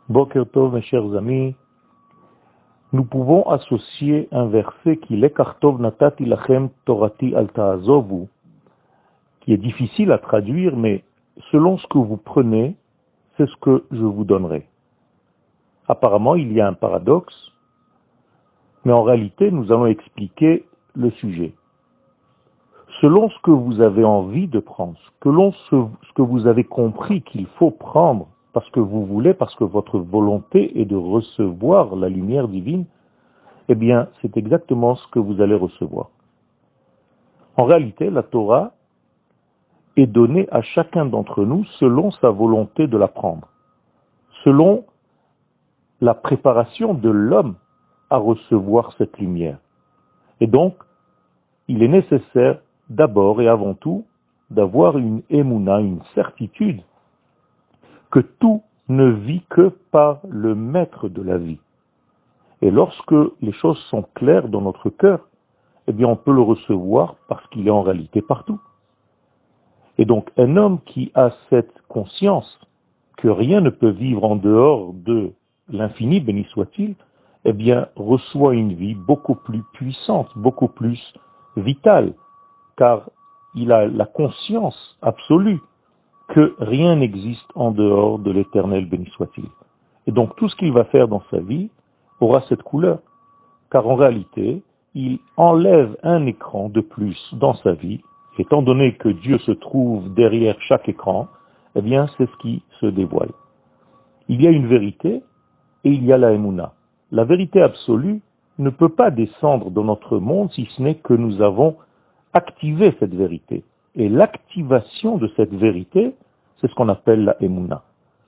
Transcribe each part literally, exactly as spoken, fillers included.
Boker Tov, mes chers amis, nous pouvons associer un verset qui est Kartov Natati Lachem Torati Al Ta'azovu, qui est difficile à traduire, mais selon ce que vous prenez, c'est ce que je vous donnerai. Apparemment, il y a un paradoxe, mais en réalité, nous allons expliquer le sujet. Selon ce que vous avez envie de prendre, selon ce, ce que vous avez compris qu'il faut prendre, parce que vous voulez, parce que votre volonté est de recevoir la lumière divine, eh bien, c'est exactement ce que vous allez recevoir. En réalité, la Torah est donnée à chacun d'entre nous selon sa volonté de la prendre, selon la préparation de l'homme à recevoir cette lumière. Et donc, il est nécessaire d'abord et avant tout d'avoir une émouna, une certitude que tout ne vit que par le maître de la vie. Et lorsque les choses sont claires dans notre cœur, eh bien on peut le recevoir parce qu'il est en réalité partout. Et donc un homme qui a cette conscience que rien ne peut vivre en dehors de l'infini, béni soit-il, eh bien reçoit une vie beaucoup plus puissante, beaucoup plus vitale, car il a la conscience absolue que rien n'existe en dehors de l'éternel, béni soit-il. Et donc tout ce qu'il va faire dans sa vie aura cette couleur, car en réalité, il enlève un écran de plus dans sa vie. Étant donné que Dieu se trouve derrière chaque écran, eh bien c'est ce qui se dévoile. Il y a une vérité et il y a la émouna. La vérité absolue ne peut pas descendre dans notre monde si ce n'est que nous avons activé cette vérité. Et l'activation de cette vérité, c'est ce qu'on appelle la émouna.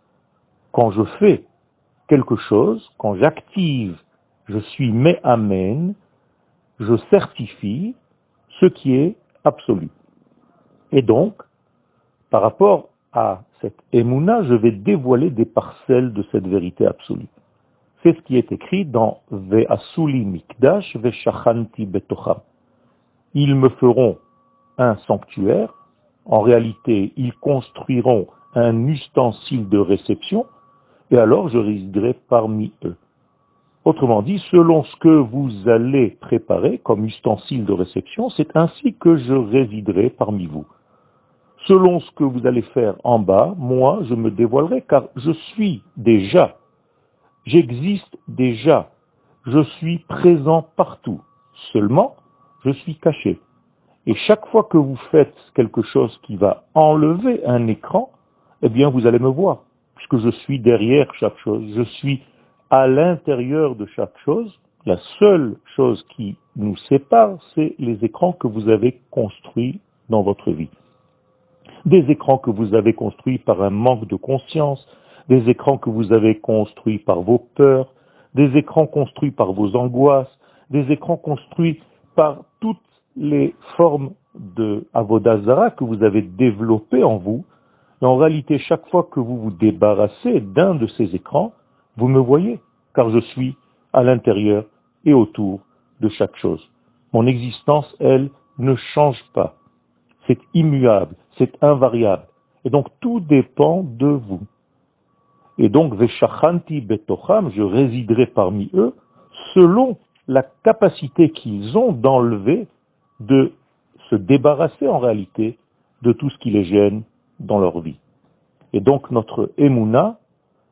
Quand je fais quelque chose, quand j'active, je suis me'amen, je certifie ce qui est absolu. Et donc, par rapport à cette émouna, je vais dévoiler des parcelles de cette vérité absolue. C'est ce qui est écrit dans Ve'asuli mikdash ve'shachanti betocham. Ils me feront un sanctuaire. En réalité, ils construiront un ustensile de réception, et alors je résiderai parmi eux. Autrement dit, selon ce que vous allez préparer comme ustensile de réception, c'est ainsi que je résiderai parmi vous. Selon ce que vous allez faire en bas, moi, je me dévoilerai, car je suis déjà, j'existe déjà, je suis présent partout. Seulement, je suis caché. Et chaque fois que vous faites quelque chose qui va enlever un écran, eh bien, vous allez me voir, puisque je suis derrière chaque chose, je suis à l'intérieur de chaque chose. La seule chose qui nous sépare, c'est les écrans que vous avez construits dans votre vie. Des écrans que vous avez construits par un manque de conscience, des écrans que vous avez construits par vos peurs, des écrans construits par vos angoisses, des écrans construits par toutes les formes de Avodah Zara que vous avez développées en vous. Et en réalité, chaque fois que vous vous débarrassez d'un de ces écrans, vous me voyez, car je suis à l'intérieur et autour de chaque chose. Mon existence, elle, ne change pas. C'est immuable, c'est invariable. Et donc, tout dépend de vous. Et donc, Veshachanti betocham, je résiderai parmi eux, selon la capacité qu'ils ont d'enlever, de se débarrasser en réalité de tout ce qui les gêne dans leur vie. Et donc, notre émouna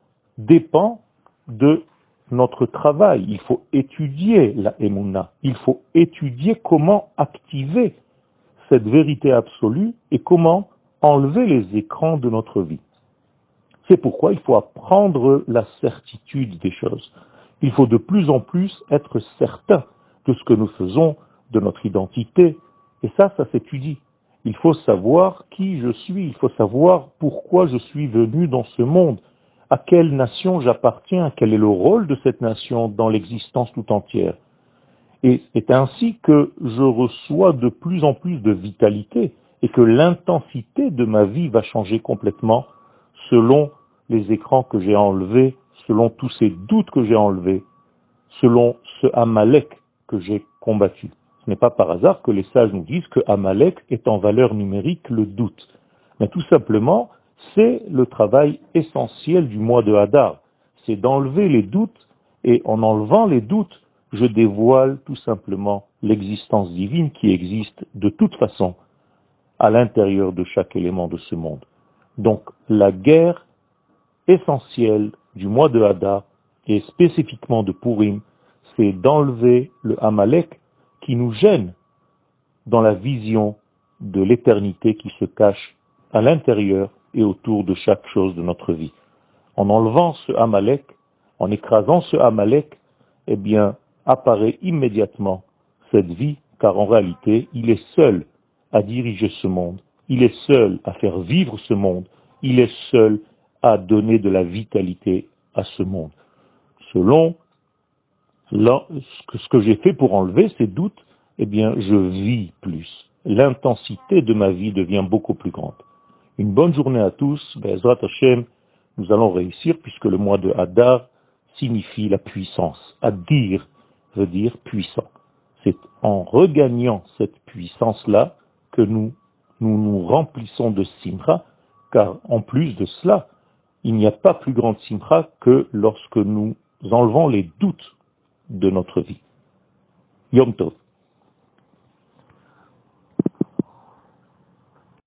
dépend de notre travail. Il faut étudier la émouna. Il faut étudier comment activer cette vérité absolue et comment enlever les écrans de notre vie. C'est pourquoi il faut apprendre la certitude des choses. Il faut de plus en plus être certain de ce que nous faisons, de notre identité. Et ça, ça s'étudie. Il faut savoir qui je suis. Il faut savoir pourquoi je suis venu dans ce monde. À quelle nation j'appartiens. Quel est le rôle de cette nation dans l'existence tout entière. Et c'est ainsi que je reçois de plus en plus de vitalité et que l'intensité de ma vie va changer complètement selon les écrans que j'ai enlevés, selon tous ces doutes que j'ai enlevés, selon ce Amalek que j'ai combattu. Ce n'est pas par hasard que les sages nous disent que Amalek est en valeur numérique le doute. Mais tout simplement, c'est le travail essentiel du mois de Hadar. c'est d'enlever les doutes, et en enlevant les doutes, je dévoile tout simplement l'existence divine qui existe de toute façon à l'intérieur de chaque élément de ce monde. Donc la guerre essentielle du mois de Hadar, et spécifiquement de Purim, c'est d'enlever le Amalek qui nous gêne dans la vision de l'éternité qui se cache à l'intérieur et autour de chaque chose de notre vie. En enlevant ce Amalek, en écrasant ce Amalek, eh bien, apparaît immédiatement cette vie, car en réalité, il est seul à diriger ce monde, il est seul à faire vivre ce monde, il est seul à donner de la vitalité à ce monde. Selon ce que j'ai fait pour enlever ces doutes, eh bien, je vis plus. L'intensité de ma vie devient beaucoup plus grande. Une bonne journée à tous. Be'ezrat Hashem, nous allons réussir puisque le mois de Hadar signifie la puissance. Hadir veut dire puissant. C'est en regagnant cette puissance-là que nous, nous nous remplissons de simcha, car en plus de cela, il n'y a pas plus grande simcha que lorsque nous enlevons les doutes de notre vie. Yom Tov.